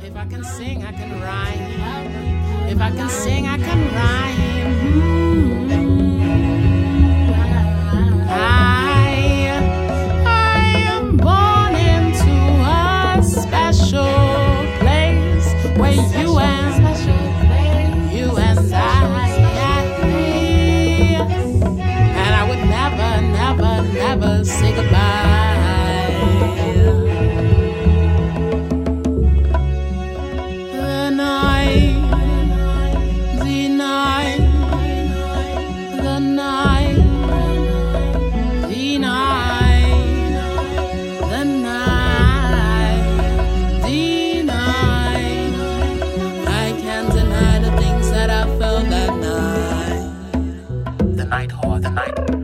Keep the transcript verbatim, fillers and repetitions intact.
If I can sing, I can rhyme. If I can sing, I can rhyme. I, I am born into a special place where you and you and I, and I would never, never, never say goodbye. Night whore, the night.